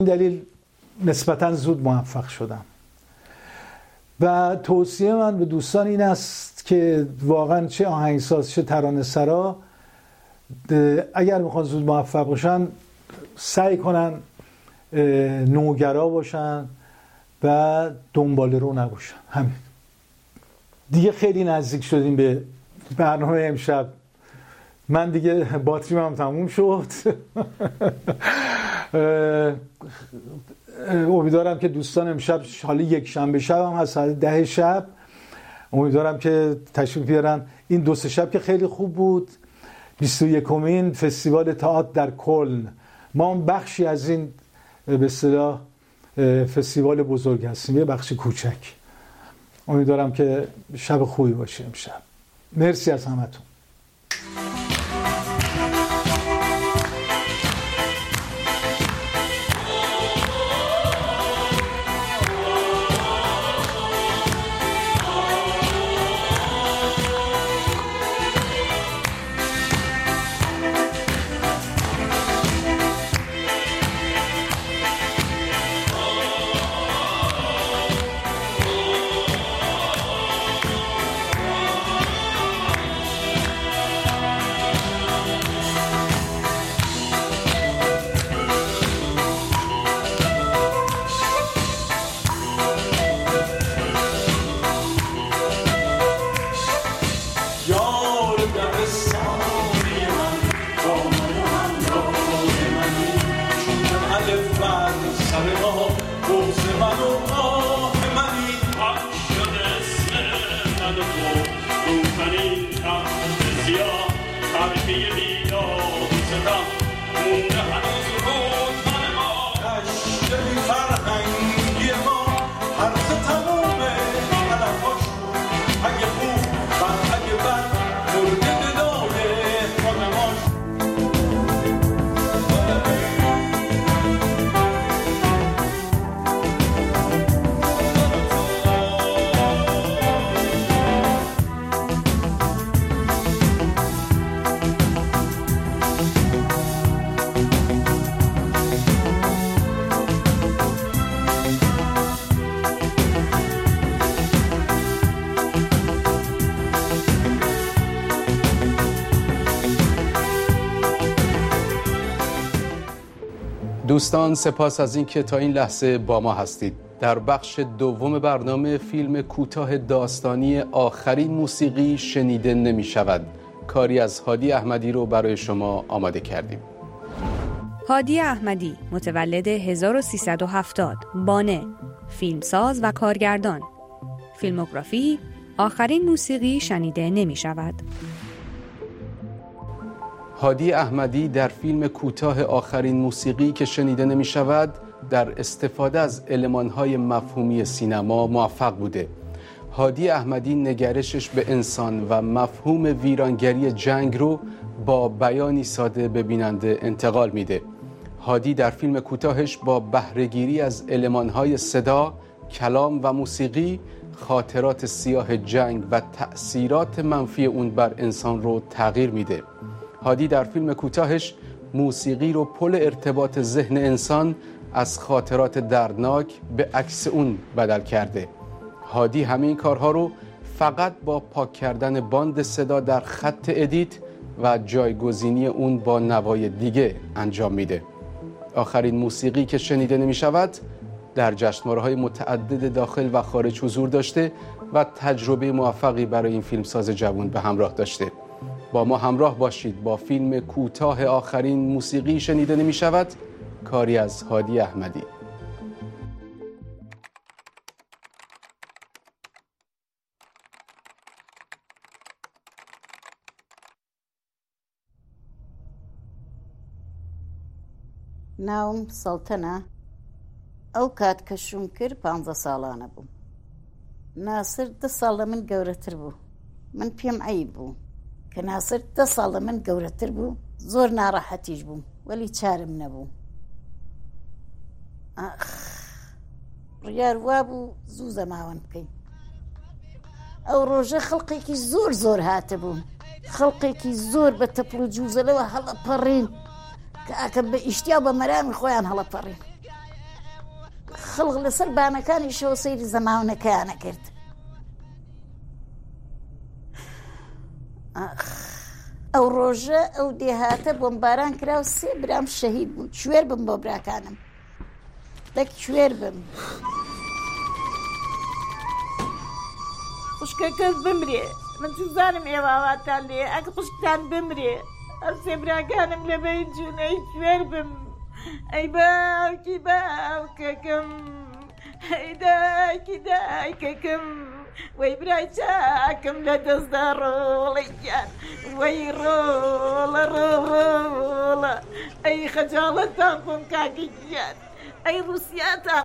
دلیل نسبتاً زود موفق شدم و توصیه من به دوستان این است که واقعاً چه آهنگساز چه ترانه‌سرا اگر میخوان زود موفق باشن سعی کنن نوگرا باشن و دنبال رو نباشن. همین دیگه. خیلی نزدیک شدیم به برنامه امشب. من دیگه باتریم هم تموم شد. امیدوارم که دوستان امشب حالا یک شنبه شب هم هست، ساعت 10 شب، امیدوارم که تشریف بیارن. این 2 شب که خیلی خوب بود. 21مین فستیوال تئاتر در کلن، ما هم بخشی از این به اصطلاح فستیوال بزرگ هستیم، یه بخش کوچک. امیدوارم که شب خوبی باشه امشب. مرسی از همتون. دوستان سپاس از این که تا این لحظه با ما هستید. در بخش دوم برنامه فیلم کوتاه داستانی آخرین موسیقی شنیده نمی شود، کاری از هادی احمدی رو برای شما آماده کردیم. هادی احمدی متولد 1370، بانه، فیلمساز و کارگردان. فیلموگرافی آخرین موسیقی شنیده نمی شود. هادی احمدی در فیلم کوتاه آخرین موسیقی که شنیده نمی شود در استفاده از المان‌های مفهومی سینما موفق بوده. هادی احمدی نگرشش به انسان و مفهوم ویرانگری جنگ رو با بیانی ساده به بیننده انتقال میده. هادی در فیلم کوتاهش با بهره‌گیری از المان‌های صدا، کلام و موسیقی خاطرات سیاه جنگ و تأثیرات منفی اون بر انسان رو تغییر میده. هادی در فیلم کوتاهش موسیقی رو پل ارتباط ذهن انسان از خاطرات دردناک به عکس اون بدل کرده. هادی همین کارها رو فقط با پاک کردن باند صدا در خط ادیت و جایگزینی اون با نوای دیگه انجام میده. آخرین موسیقی که شنیده نمی شود در جشنواره‌های متعدد داخل و خارج حضور داشته و تجربه موفقی برای این فیلمساز جوان به همراه داشته. با ما همراه باشید با فیلم کوتاه آخرین موسیقی شنیده نمی شود، کاری از هادی احمدی. ناوم سەڵتەنە. ئەو کات کە شوم کرد 15 ساڵانە بووم. ناسر 10 ساڵ لە من گەورەتر بوو. من پێم عەیب بوو کە ناسر 10 ساڵ لە من گەورەتر بوو. زۆر ناڕەحەتیش بووم وەلی چارم نەبوو. ڕیار وا بوو زوو زەماوەند بکەین. ئەو ڕۆژە خەڵقێکی زۆر زۆر هاتە بوون. خەڵقێکی زۆر بە تەپڵ و جووزەلەوە هەڵەپەڕین کە ئاکەم بە ئیشتیا بە مەرامی خۆیان هەڵەپەڕین. خەڵق لەسەر بانەکانی شەوە سەیری زەماونەکەیانە کرد. ئەو ڕۆژە ئەو دێهاتە بۆمباران کرا و 3 برام شەهید بوو. کوێر بم بۆ براکانم، دەک کوێر بم. خوشکەکەت بمرێ، من چزانم ئێوەواتان لێ، ئەگە خوشکتان بمرێ، هەر 3 براکانم لە بەی جوونەی کوێر بم. ئەی باوکی باوکەکەم، ئەی دایکی دایکەکەم، وەی برای چاکم لە دەستدا ڕۆڵەیان، وەی ڕۆڵە ڕۆڵە، ئەی خەجاڵەتان خۆم کاکی گیان، ئەی ڕووسیاتان.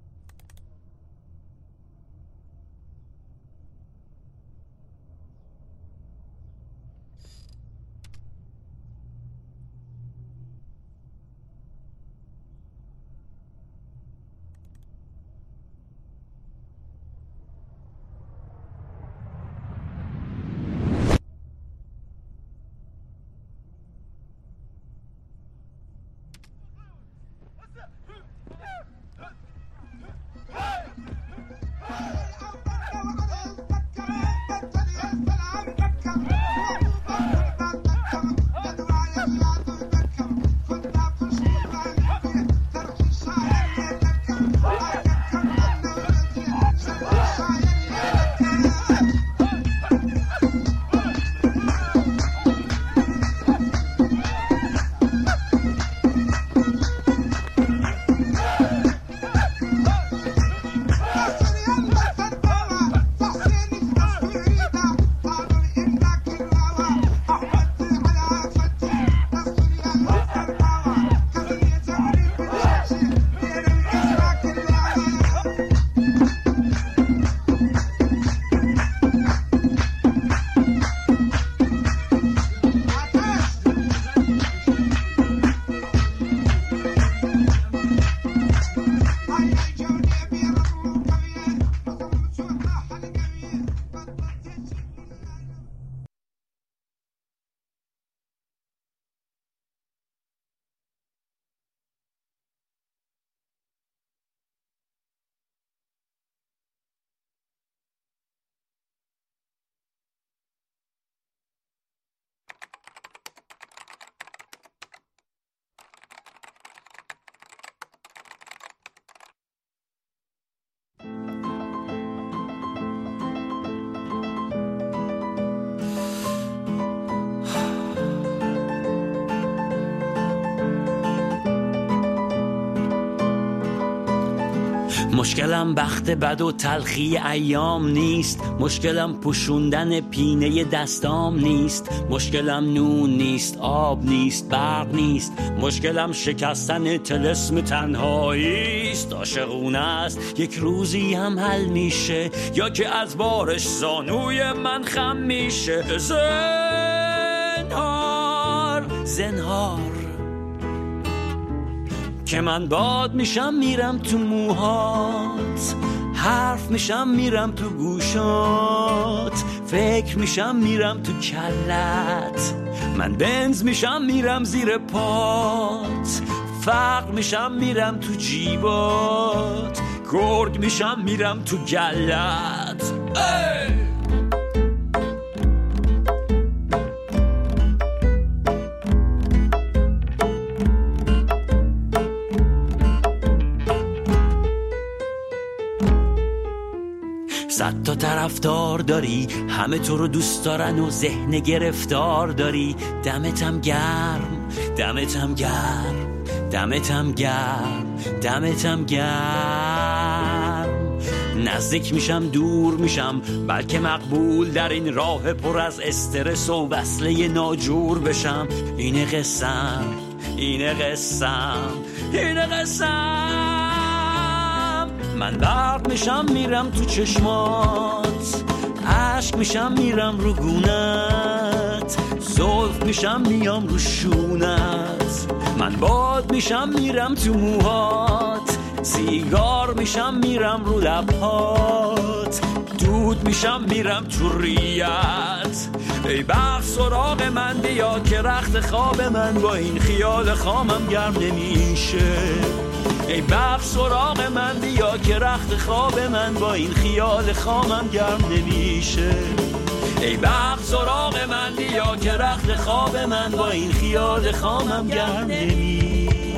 مشکلم بخت بد و تلخی ایام نیست، مشکلم پوشوندن پینه دستام نیست، مشکلم نون نیست، آب نیست، برق نیست، مشکلم شکستن طلسم تنهاییست. عاشقونه است یک روزی هم حل میشه، یا که از بارش زانوی من خم میشه. زنهار زنهار که من باد میشم میرم تو موهات، حرف میشم میرم تو گوشات، فکر میشم میرم تو کلت، من بنز میشم میرم زیر پات، فقر میشم میرم تو جیبات، گرگ میشم میرم تو گلت. صد تا طرفدار داری، همه تو رو دوست دارن و ذهن گرفتار داری. دمتم گرم، دمتم گرم، دمتم گرم، دمتم گرم. نزدیک میشم دور میشم، بلکه مقبول در این راه پر از استرس و وصله ناجور بشم. اینه قسم، اینه قسم، اینه قسم. من برق میشم میرم تو چشمات، عشق میشم میرم رو گونت، زلف میشم میام رو شونت. من باد میشم میرم تو موهات، سیگار میشم میرم رو لبهات، دود میشم میرم تو ریت. ای بخت سراغ من بیا که رخت خواب من با این خیال خامم گرم نمیشه. ای برق سراغ من بیا که رخت خواب من با این خیال خامم گرم نمیشه. ای برق سراغ من بیا که رخت خواب من با این خیال خامم گرم نمیشه.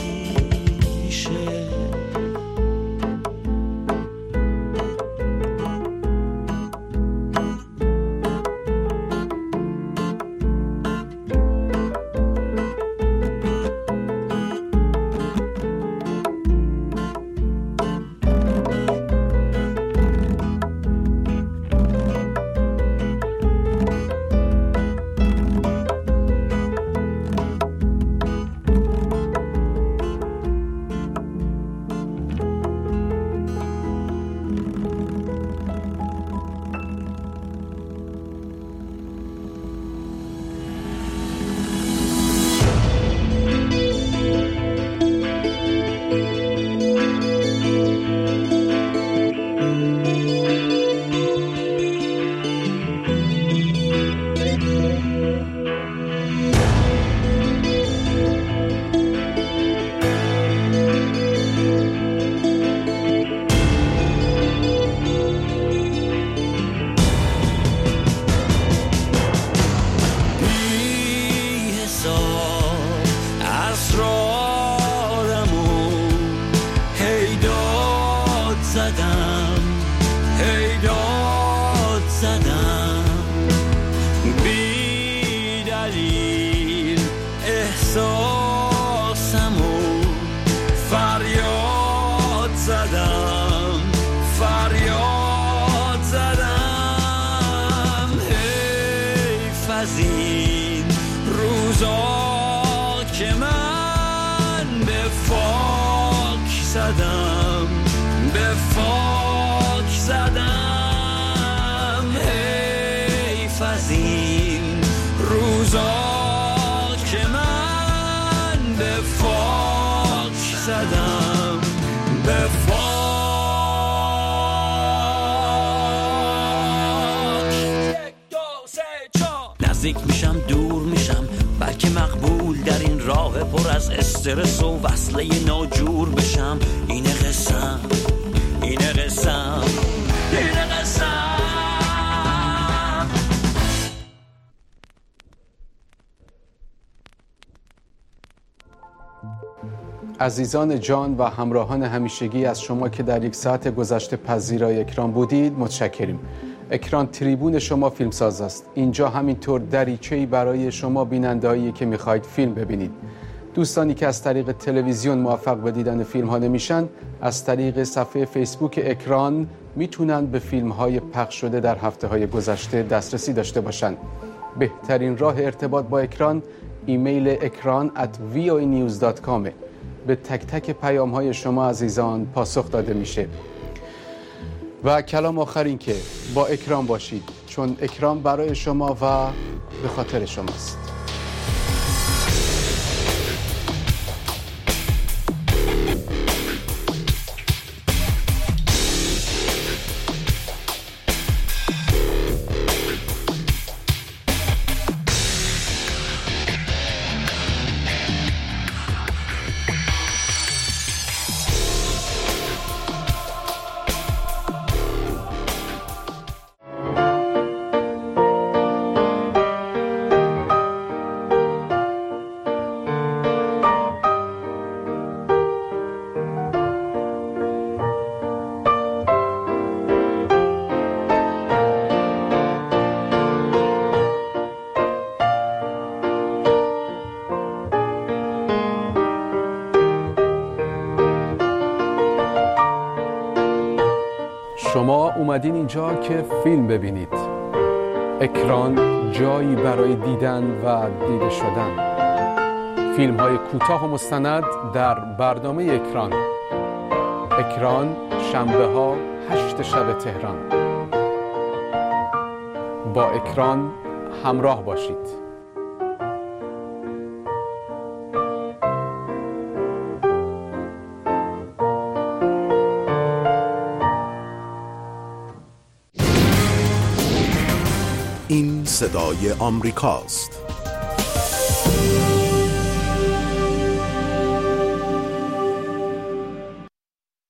نزدیک میشم دور میشم بلکه مقبول در این راه پر از استرس و وصله ناجور بشم. اینه قسم اینه قسم اینه قسم. عزیزان جان و همراهان همیشگی از شما که در یک ساعت گذشته پذیرای اکران بودید متشکریم. اکران تریبون شما فیلمساز است. اینجا همینطور دریچه‌ای برای شما بیننده‌ای که می‌خواید فیلم ببینید. دوستانی که از طریق تلویزیون موفق به دیدن فیلم‌ها نمیشن، از طریق صفحه فیسبوک اکران میتونن به فیلم‌های پخش شده در هفته‌های گذشته دسترسی داشته باشند. بهترین راه ارتباط با اکران ایمیل ekran@voanews.com. به تک تک پیام‌های شما عزیزان پاسخ داده میشه. و کلام آخر این که با اکران باشید، چون اکران برای شما و به خاطر شماست. شما اومدین اینجا که فیلم ببینید. اکران جایی برای دیدن و دیده شدن. فیلم های کوتاه و مستند در برنامه اکران. اکران شنبه ها 8 شب تهران. با اکران همراه باشید. این صدای آمریکاست.